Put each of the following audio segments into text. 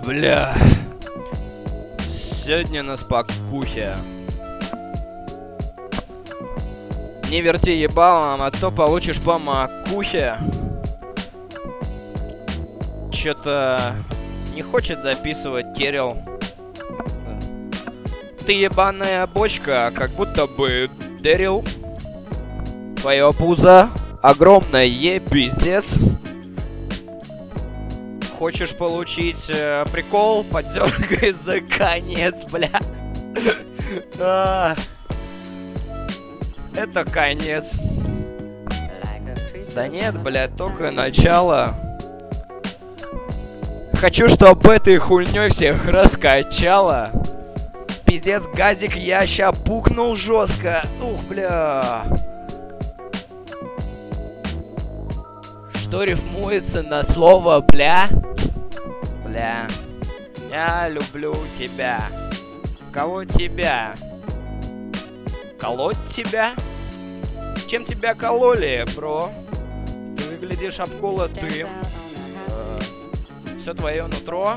Бля. Сегодня на спокухе. Не верти ебалом, а то получишь по макухе. Чё-то не хочет записывать Кирилл. Ты ебаная бочка, как будто бы Дэрил. Твое пузо огромное, пиздец. Хочешь получить прикол? Поддергай за конец, бля. Это конец. Да нет, бля, только начало. Хочу, чтобы этой хуйней всех раскачало. Пиздец, газик, я ща пукнул жестко. Ух, бля. Что рифмуется на слово бля? Бля. Я люблю тебя. Кого тебя? Колоть тебя? Чем тебя кололи, бро? Ты выглядишь обколотым. Все твое нутро.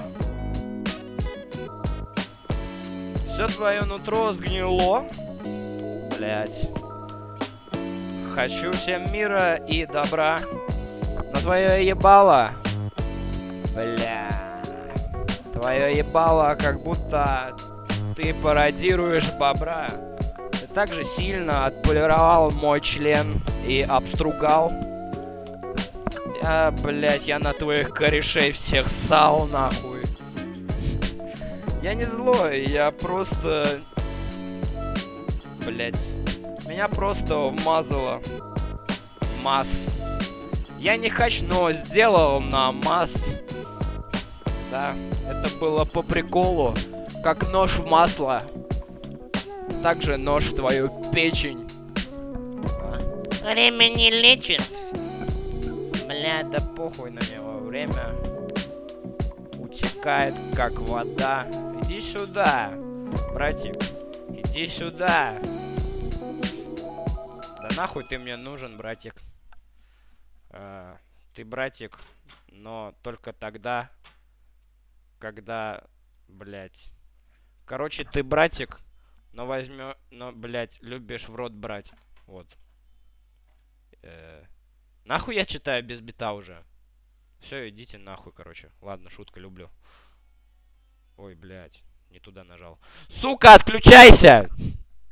Все твое нутро сгнило. Блять. Хочу всем мира и добра. Но твое ебало. Бля. Твое ебало, как будто ты пародируешь бобра. Ты так же сильно отполировал мой член и обстругал. Я на твоих корешей всех ссал, нахуй. Я не злой, я просто... Блять. Меня просто вмазало. Масс. Я не хач, но сделал на масс. Да, это было по приколу. Как нож в масло. Также нож в твою печень. Время не лечит. Бля, да похуй на него. Время утекает, как вода. Иди сюда, братик. Иди сюда. Да нахуй ты мне нужен, братик. Ты братик, но только тогда, когда, блять. Короче, ты братик, но блять, любишь в рот брать. Вот. Нахуй я читаю без бита уже. Все, идите нахуй, короче. Ладно, шутка, люблю. Ой, блять, не туда нажал. Сука, отключайся!